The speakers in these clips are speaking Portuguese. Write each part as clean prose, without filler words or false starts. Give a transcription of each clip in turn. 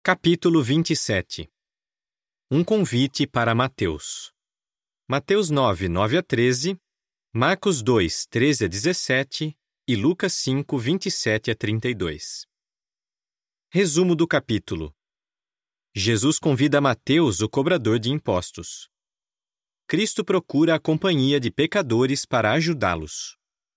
Capítulo 27. Um convite para Mateus. Mateus 9, 9 a 13, Marcos 2, 13 a 17 e Lucas 5, 27 a 32. Resumo do capítulo. Jesus convida Mateus, o cobrador de impostos. Cristo procura a companhia de pecadores para ajudá-los.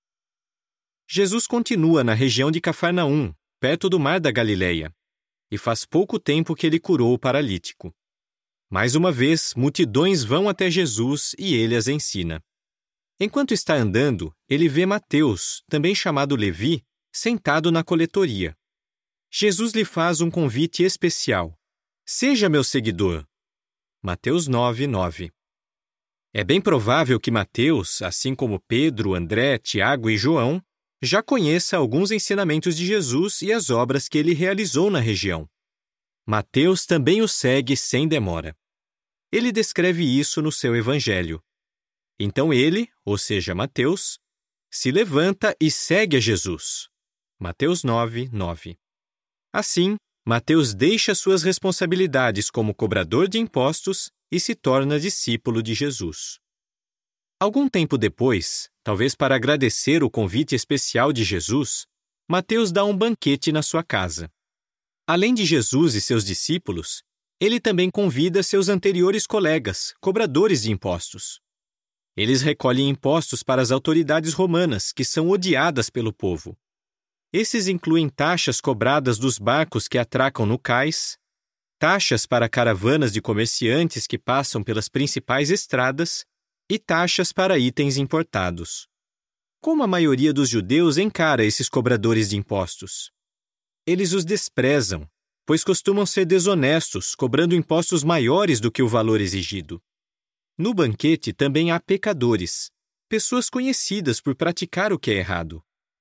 Jesus continua na região de Cafarnaum, perto do mar da Galileia, e faz pouco tempo que ele curou o paralítico. Mais uma vez, multidões vão até Jesus e ele as ensina. Enquanto está andando, ele vê Mateus, também chamado Levi, sentado na coletoria. Jesus lhe faz um convite especial. Seja meu seguidor. Mateus 9, 9. É bem provável que Mateus, assim como Pedro, André, Tiago e João, já conheça alguns ensinamentos de Jesus e as obras que ele realizou na região. Mateus também o segue sem demora. Ele descreve isso no seu evangelho. Então ele, ou seja, Mateus, se levanta e segue a Jesus. Mateus 9, 9. Assim, Mateus deixa suas responsabilidades como cobrador de impostos e se torna discípulo de Jesus. Algum tempo depois, talvez para agradecer o convite especial de Jesus, Mateus dá um banquete na sua casa. Além de Jesus e seus discípulos, ele também convida seus anteriores colegas, cobradores de impostos. Eles recolhem impostos para as autoridades romanas, que são odiadas pelo povo. Esses incluem taxas cobradas dos barcos que atracam no cais, taxas para caravanas de comerciantes que passam pelas principais estradas e taxas para itens importados. Como a maioria dos judeus encara esses cobradores de impostos? Eles os desprezam, pois costumam ser desonestos, cobrando impostos maiores do que o valor exigido. No banquete também há pecadores, pessoas conhecidas por praticar o que é errado.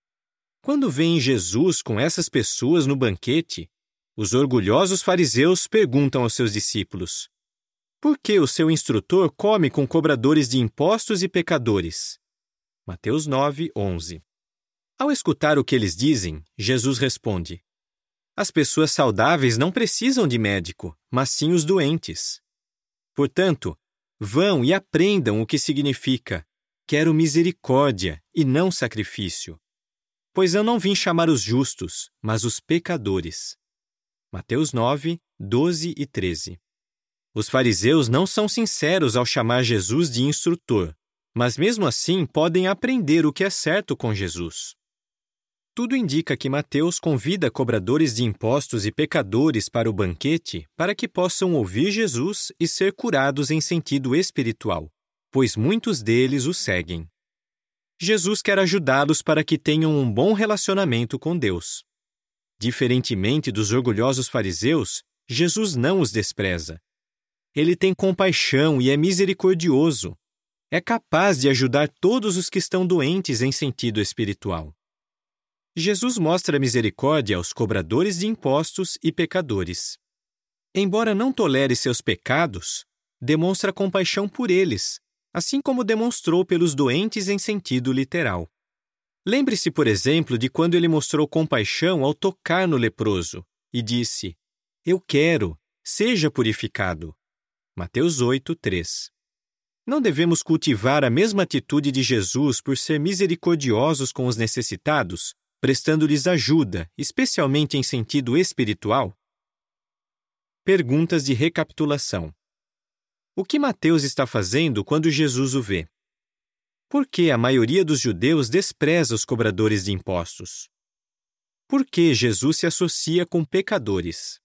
Quando veem Jesus com essas pessoas no banquete, os orgulhosos fariseus perguntam aos seus discípulos: por que o seu instrutor come com cobradores de impostos e pecadores? Mateus 9, 11. Ao escutar o que eles dizem, Jesus responde: as pessoas saudáveis não precisam de médico, mas sim os doentes. Portanto, vão e aprendam o que significa: quero misericórdia e não sacrifício. Pois eu não vim chamar os justos, mas os pecadores. Mateus 9, 12 e 13. Os fariseus não são sinceros ao chamar Jesus de instrutor, mas mesmo assim podem aprender o que é certo com Jesus. Tudo indica que Mateus convida cobradores de impostos e pecadores para o banquete para que possam ouvir Jesus e ser curados em sentido espiritual, pois muitos deles o seguem. Jesus quer ajudá-los para que tenham um bom relacionamento com Deus. Diferentemente dos orgulhosos fariseus, Jesus não os despreza. Ele tem compaixão e é misericordioso. É capaz de ajudar todos os que estão doentes em sentido espiritual. Jesus mostra misericórdia aos cobradores de impostos e pecadores. Embora não tolere seus pecados, demonstra compaixão por eles, assim como demonstrou pelos doentes em sentido literal. Lembre-se, por exemplo, de quando ele mostrou compaixão ao tocar no leproso e disse: eu quero, seja purificado. Mateus 8, 3. Não devemos cultivar a mesma atitude de Jesus por ser misericordiosos com os necessitados, prestando-lhes ajuda, especialmente em sentido espiritual? Perguntas de recapitulação. O que Mateus está fazendo quando Jesus o vê? Por que a maioria dos judeus despreza os cobradores de impostos? Por que Jesus se associa com pecadores?